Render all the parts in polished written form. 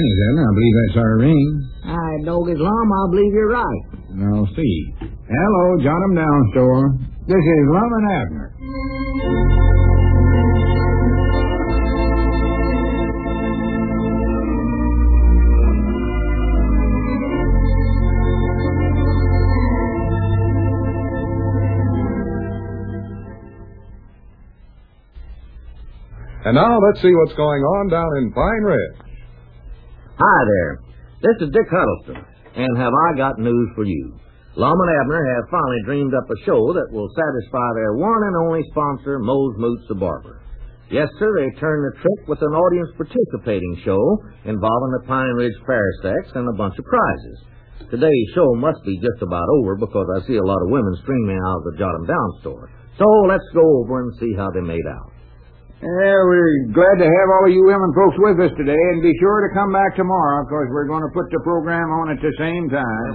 pennies, Abner. I believe that's our ring. I dog Islam, I believe you're right. I'll see. Hello, jot 'em down, store. This is Lum and Abner. And now let's see what's going on down in Pine Ridge. Hi there. This is Dick Huddleston, and have I got news for you. Lum and Abner have finally dreamed up a show that will satisfy their one and only sponsor, Mose Moots the Barber. Yes, sir, they turned the trick with an audience participating show involving the Pine Ridge Fair Sex and a bunch of prizes. Today's show must be just about over because I see a lot of women streaming out of the Jot 'em Down store. So let's go over and see how they made out. We're glad to have all of you women folks with us today, and be sure to come back tomorrow, because we're going to put the program on at the same time.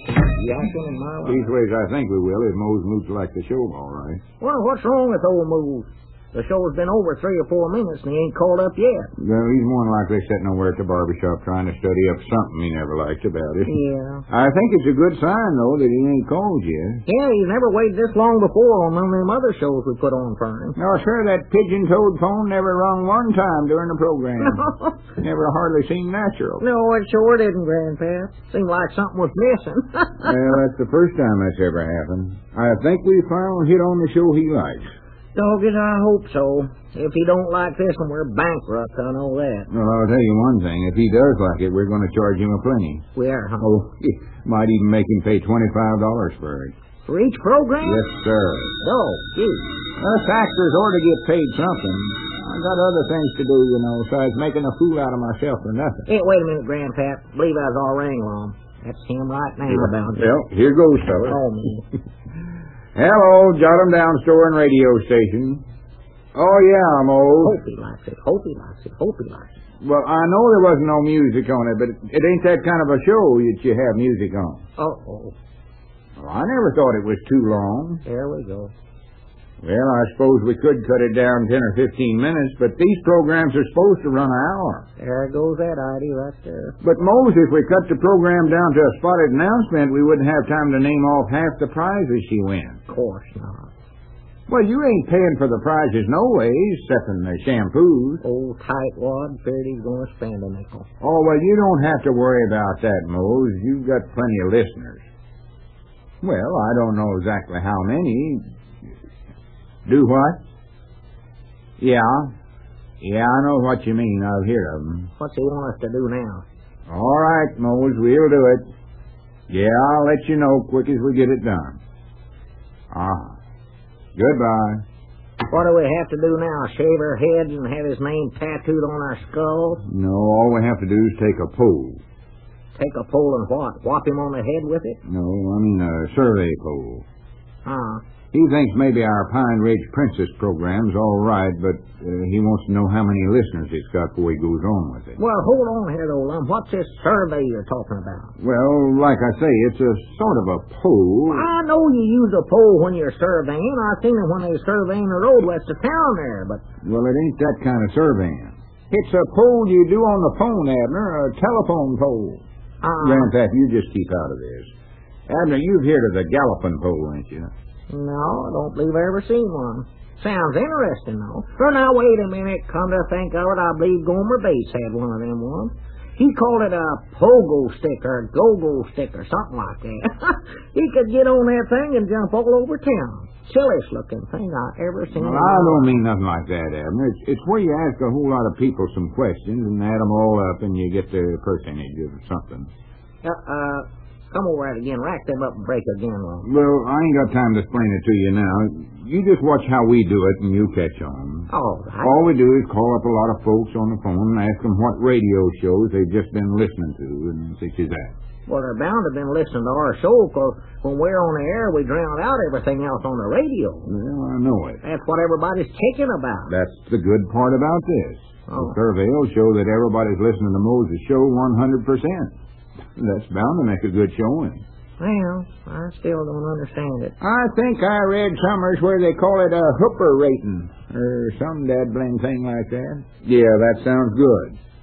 Leastways, I think we will, if Mose Moots like the show all right. Well, what's wrong with old Mose? The show's been over 3 or 4 minutes, and he ain't called up yet. Well, he's more than likely sitting nowhere at the barbershop trying to study up something he never liked about it. Yeah. I think it's a good sign, though, that he ain't called yet. Yeah, he's never waited this long before on one of them other shows we put on for him. No, sir, that pigeon-toed phone never rung one time during the program. Never hardly seemed natural. No, it sure didn't, Grandpa. Seemed like something was missing. Well, that's the first time that's ever happened. I think we finally hit on the show he likes. Dog it, I hope so. If he don't like this one, we're bankrupt, I know that. Well, I'll tell you one thing. If he does like it, we're going to charge him a plenty. We are, huh? Oh, might even make him pay $25 for it. For each program? Yes, sir. Dog, gee. Us actors ought to get paid something. I've got other things to do, besides making a fool out of myself for nothing. Hey, wait a minute, Grandpa. Believe that's our ring on. That's him right now, about it. Well, here goes, fella. Oh, me. Hello, Jot 'em Down store and radio station. Oh, yeah, Mose. Hope he likes it. Hope he likes it. Hope he likes it. Well, I know there wasn't no music on it, but it ain't that kind of a show that you have music on. Uh-oh. Well, I never thought it was too long. There we go. Well, I suppose we could cut it down 10 or 15 minutes, but these programs are supposed to run an hour. There goes that idea right there. But, Mose, if we cut the program down to a spotted announcement, we wouldn't have time to name off half the prizes she wins. Of course not. Well, you ain't paying for the prizes no ways, except the shampoos. Old tightwad feared he's going to spend a nickel. Oh, well, you don't have to worry about that, Mose. You've got plenty of listeners. Well, I don't know exactly how many. Do what? Yeah, I know what you mean. I've heard of them. What's he want us to do now? All right, Mose, we'll do it. Yeah, I'll let you know quick as we get it done. Goodbye. What do we have to do now? Shave our heads and have his name tattooed on our skulls? No, all we have to do is take a poll. Take a poll and what? Whop him on the head with it? No, I mean a survey poll. He thinks maybe our Pine Ridge Princess program's all right, but he wants to know how many listeners it's got before he goes on with it. Well, hold on here, though, Lum. What's this survey you're talking about? Well, like I say, it's a sort of a poll. I know you use a poll when you're surveying. I've seen it when they were surveying the road west of town there, but... Well, it ain't that kind of surveying. It's a poll you do on the phone, Abner, a telephone poll. Grandpap, you just keep out of this. Abner, you've heard of the Gallopin poll, ain't you? No, I don't believe I ever seen one. Sounds interesting, though. Well, now, wait a minute. Come to think of it, I believe Gomer Bates had one of them ones. He called it a pogo stick or go-go stick or something like that. He could get on that thing and jump all over town. Silliest looking thing I ever seen. Well, I don't mean nothing like that, Abner. It's where you ask a whole lot of people some questions and add them all up and you get the percentage of something. Come over that again. Rack them up and break again, Lum. Well, I ain't got time to explain it to you now. You just watch how we do it and you catch on. All right. All we do is call up a lot of folks on the phone and ask them what radio shows they've just been listening to and such as that. Well, they're bound to have been listening to our show, because when we're on the air, we drown out everything else on the radio. Well, I know it. That's what everybody's kicking about. That's the good part about this. The survey will show that everybody's listening to Moses' show 100%. That's bound to make a good showing. Well, I still don't understand it. I think I read somewhere where they call it a hooper rating, or some dad blame thing like that. Yeah, that sounds good.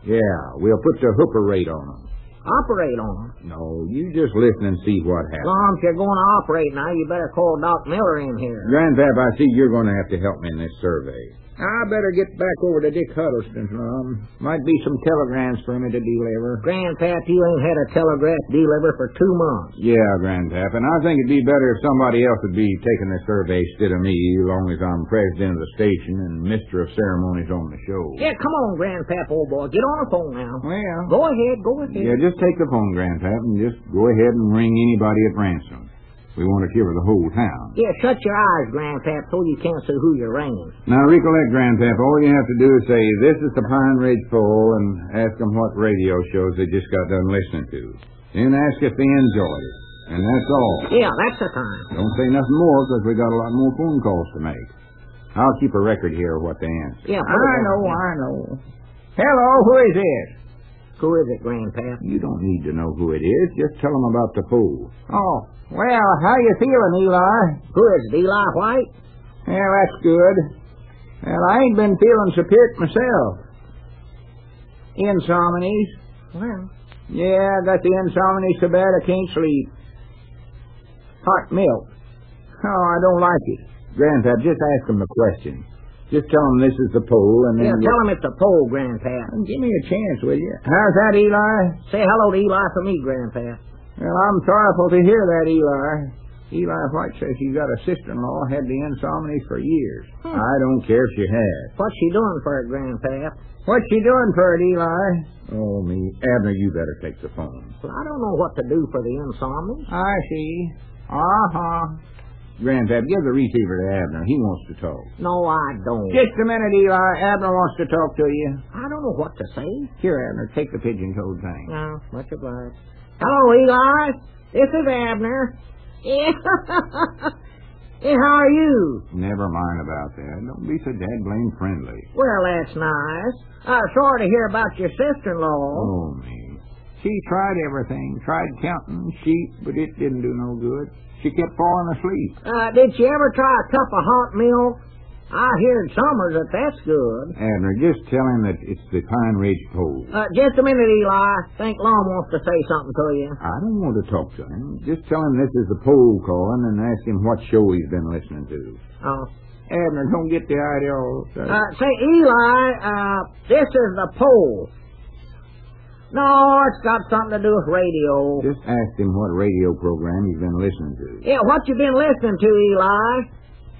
Yeah, we'll put the hooper rate on them. Operate on them. No, you just listen and see what happens. Well, if you're going to operate now, you better call Doc Miller in here. Grandpap, I see you're going to have to help me in this survey. I better get back over to Dick Huddleston's, Mom. Might be some telegrams for me to deliver. Grandpap, you ain't had a telegraph deliver for 2 months. Yeah, Grandpap, and I think it'd be better if somebody else would be taking the survey instead of me, as long as I'm president of the station and mister of ceremonies on the show. Yeah, come on, Grandpap, old boy. Get on the phone now. Well, Go ahead. yeah, just take the phone, Grandpap, and just go ahead and ring anybody at ransom. We want to cover the whole town. Yeah, shut your eyes, Grandpap, so you can't see who you're ringing. Now, recollect, Grandpap, all you have to do is say, this is the Pine Ridge Poll, and ask them what radio shows they just got done listening to. Then ask if they enjoyed it. And that's all. Yeah, that's the time. Don't say nothing more, because we got a lot more phone calls to make. I'll keep a record here of what they answer. Yeah, I know. Hello, who is this? Who is it, Grandpap? You don't need to know who it is. Just tell them about the poll. Oh, well, how you feeling, Eli? Who is it, Eli White? Well, that's good. Well, I ain't been feeling so pert myself. Insomnies. Well, Yeah, I got the insomnies so bad I can't sleep. Hot milk. Oh, I don't like it. Grandpap, just ask them the question. Just tell them this is the poll, and then... yeah, tell him it's a poll, Grandpap. Give me a chance, will you? How's that, Eli? Say hello to Eli for me, Grandpap. Well, I'm sorrowful to hear that, Eli. Eli White says she's got a sister-in-law had the insomnies for years. I don't care if she has. What's she doing for it, Grandpap? What's she doing for it, Eli? Oh, me. Abner, you better take the phone. Well, I don't know what to do for the insomnies. I see. Uh-huh. Grandpap, give the receiver to Abner. He wants to talk. No, I don't. Just a minute, Eli. Abner wants to talk to you. I don't know what to say. Here, Abner, take the pigeon-toed thing. No, much obliged. Hello, Eli. This is Abner. Yeah. Hey, how are you? Never mind about that. Don't be so dead blame friendly. Well, that's nice. Sorry to hear about your sister-in-law. Oh, me. She tried everything. Tried counting sheep, but it didn't do no good. She kept falling asleep. Did she ever try a cup of hot milk? I hear in summers that that's good. Abner, just tell him that it's the Pine Ridge Poll. Just a minute, Eli. Think Lom wants to say something to you. I don't want to talk to him. Just tell him this is the poll calling and ask him what show he's been listening to. Oh. Abner, don't get the idea all Say, Eli, this is the poll. No, it's got something to do with radio. Just ask him what radio program he's been listening to. Yeah, what you been listening to, Eli?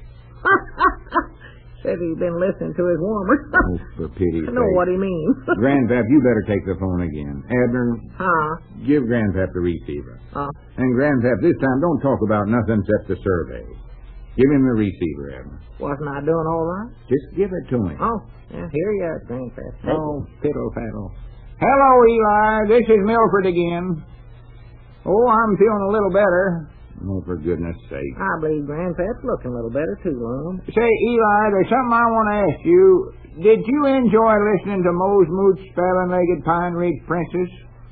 Said he's been listening to his warmer. Oh, for pity's sake. I know what he means. Grandpap, you better take the phone again. Abner, Huh? give Grandpap the receiver. Oh. And Grandpap, this time don't talk about nothing except the survey. Give him the receiver, Abner. Wasn't I doing all right? Just give it to him. Oh, yeah, here you are, Grandpap. Oh, fiddle-faddle. Hello, Eli. This is Milford again. Oh, I'm feeling a little better. Oh, for goodness sake. I believe Grandpap's looking a little better, too, Lom. Say, Eli, there's something I want to ask you. Did you enjoy listening to Mose Moots, Spelling-Legged Pine Ridge Princess?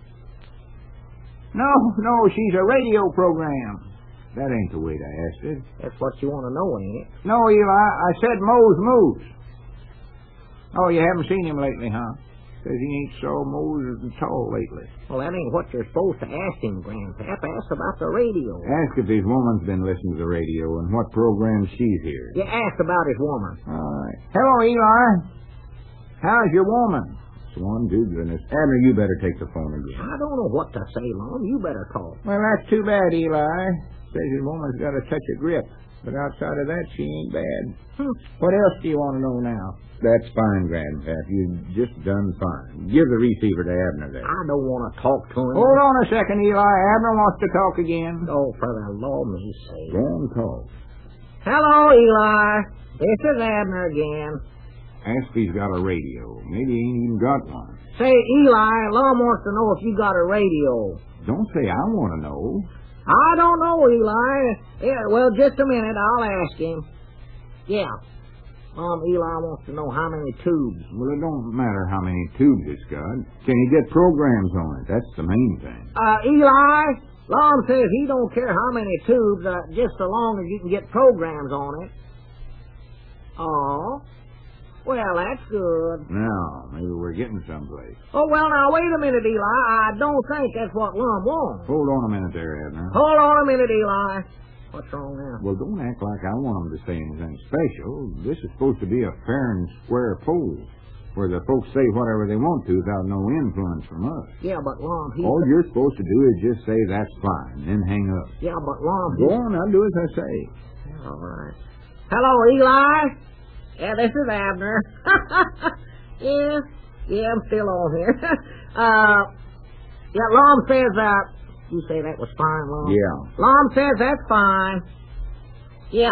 No, she's a radio program. That ain't the way I asked it. That's what you want to know, ain't it? No, Eli, I said Mose Moots. Oh, you haven't seen him lately, huh? Says he ain't so Moses and tall lately. Well, that ain't what you're supposed to ask him, Grandpap. Ask about the radio. Ask if his woman's been listening to the radio and what programs she's heard. You asked about his woman. All right. Hello, Eli. How's your woman? Swan to goodness. Abner, you better take the phone again. I don't know what to say, Lom. You better talk. Well, that's too bad, Eli. Says his woman's got a touch of grip. But outside of that, she ain't bad. What else do you want to know now? That's fine, Grandpap. You've just done fine. Give the receiver to Abner there. I don't want to talk to him. Hold on a second, Eli. Abner wants to talk again. Oh, for the Lord's sake. Go on, call. Hello, Eli. This is Abner again. Ask if he's got a radio. Maybe he ain't even got one. Say, Eli, Lom wants to know if you got a radio. Don't say I want to know. I don't know, Eli. Yeah, well, just a minute. I'll ask him. Yeah. Eli wants to know how many tubes. Well, it don't matter how many tubes it's got. Can he get programs on it? That's the main thing. Eli, Lom says he don't care how many tubes, just so long as you can get programs on it. Oh. Well, that's good. Now, maybe we're getting someplace. Oh, well, now, wait a minute, Eli. I don't think that's what Lum wants. Hold on a minute there, Abner. Hold on a minute, Eli. What's wrong now? Well, don't act like I want them to say anything special. This is supposed to be a fair and square poll, where the folks say whatever they want to without no influence from us. Yeah, but Lum, All you're supposed to do is just say, that's fine, then hang up. Yeah, but Lum, Go on, I'll do as I say. All right. Hello, Eli. Yeah, this is Abner. Yeah, I'm still on here. Yeah, Lum says, you say that was fine, Lum? Yeah. Lum says that's fine. Yeah.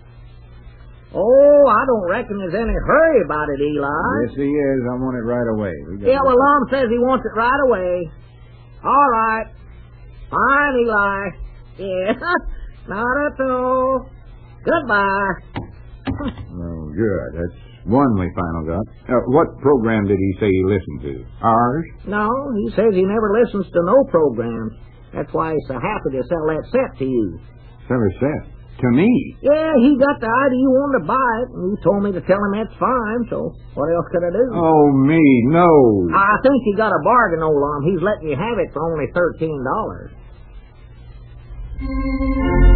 Oh, I don't reckon there's any hurry about it, Eli. Yes, he is. I want it right away. Yeah, well, Lum says he wants it right away. All right. Fine, Eli. Yeah. Not at all. Goodbye. Oh, good. That's one we final got. What program did he say he listened to? Ours? No, he says he never listens to no programs. That's why he's so happy to sell that set to you. Sell a set? To me? Yeah, he got the idea you wanted to buy it, and you told me to tell him that's fine, so what else could I do? Oh, me, no. I think you got a bargain, old Lum. He's letting you have it for only $13.